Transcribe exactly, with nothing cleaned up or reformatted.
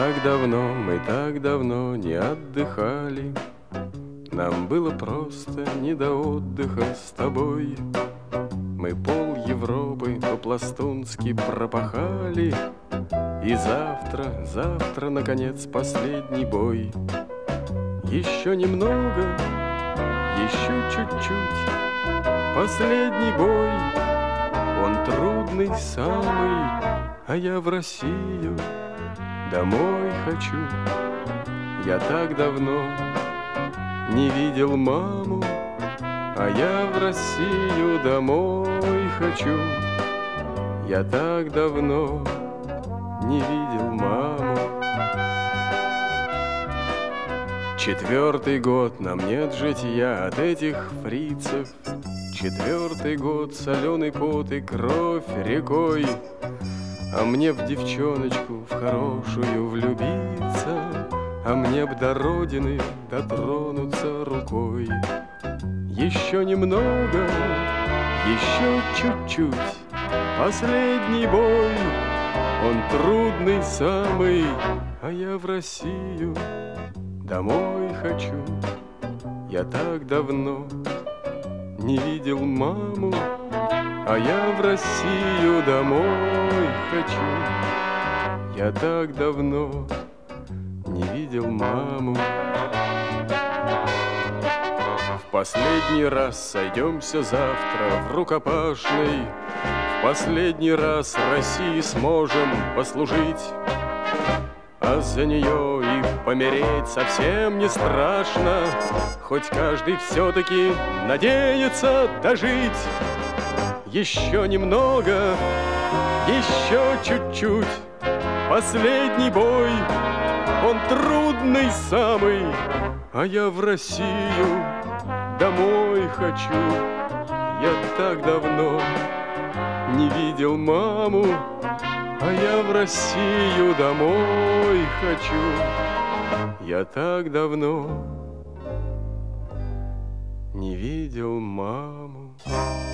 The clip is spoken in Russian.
так давно, мы так давно не отдыхали. Нам было просто не до отдыха с тобой. Мы пол Европы по-пластунски пропахали. И завтра, завтра, наконец, последний бой. Еще немного, еще чуть-чуть. Последний бой, он трудный самый, а я в Россию домой хочу. Я так давно не видел маму, а я в Россию домой хочу. Я так давно не видел маму. Четвертый год нам нет житья от этих фрицев. Четвертый год соленый пот и кровь рекой. А мне б девчоночку в хорошую влюбиться, а мне б до родины дотронуться рукой. Еще немного, еще чуть-чуть. Последний бой, он трудный самый, а я в Россию домой хочу. Я так давно не видел маму, а я в Россию домой хочу. Я так давно не видел маму. В последний раз сойдемся завтра в рукопашной. В последний раз России сможем послужить. А за нее и помереть совсем не страшно. Хоть каждый все-таки надеется дожить. Еще немного, еще чуть-чуть. Последний бой, он трудный самый, а я в Россию домой хочу. Я так давно не видел маму, а я в Россию домой хочу. Я так давно не видел маму.